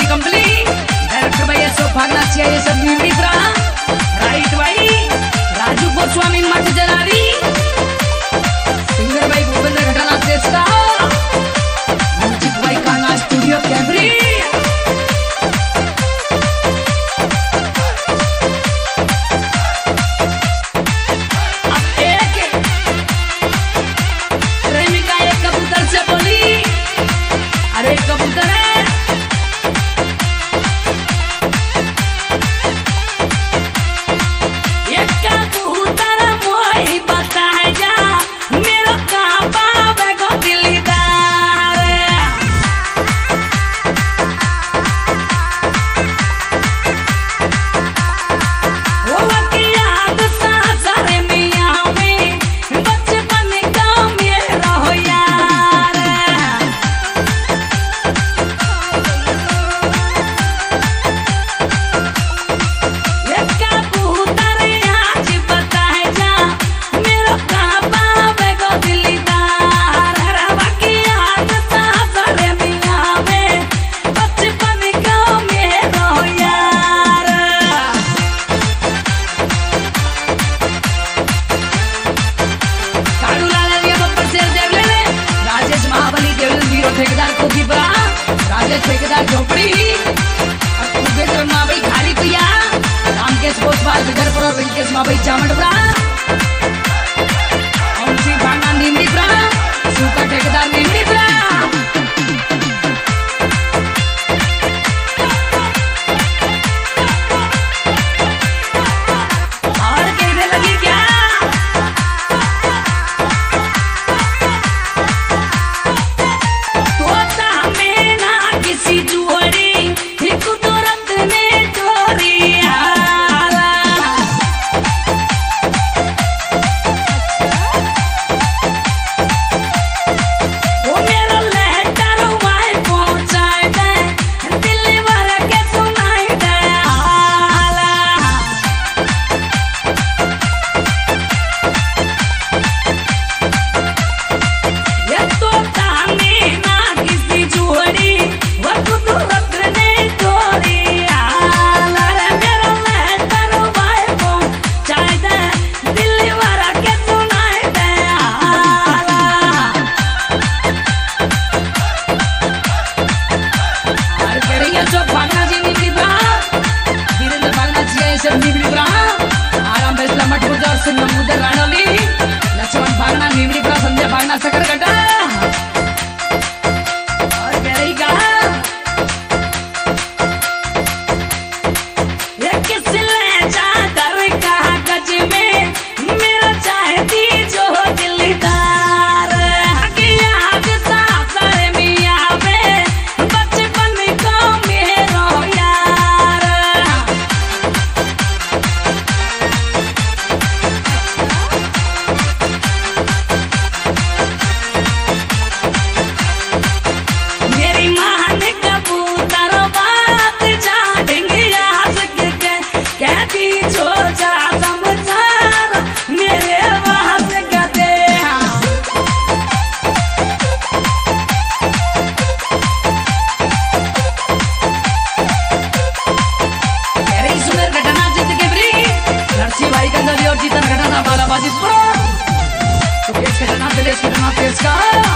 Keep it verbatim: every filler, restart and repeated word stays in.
company director भाई अशोक भागना चाहिए सब मित्रा राइट भाई राजू गोस्वामी मठ जलारी सिंगर भाई भूपेंद्र घटाना श्रेष्ठा म्यूजिक भाई काना स्टूडियो कैमरी ठेकेदार झोपड़ी भाई खाली पिया रामकेश कोसवाल बिधरपुर और वेंकटेश माँ भाई चामड़पुरा भांगा नीमड़ीपुरा सूखा ठेकेदार नीमड़ीपुरा और कहने लगी क्या आराम बैसला मठपुर और नमूदर राणोली लक्ष्मण भागना नीमड़ीपुरा संजय भागना सकरगढ़ और कह रही कहा ये किस ले चादर कहा गज में मेरा चाहती जो दिलदार याद सासर मियां में बचपन को मेरो यार बालाबाजी तो केस घटना दिलेश घटना केस का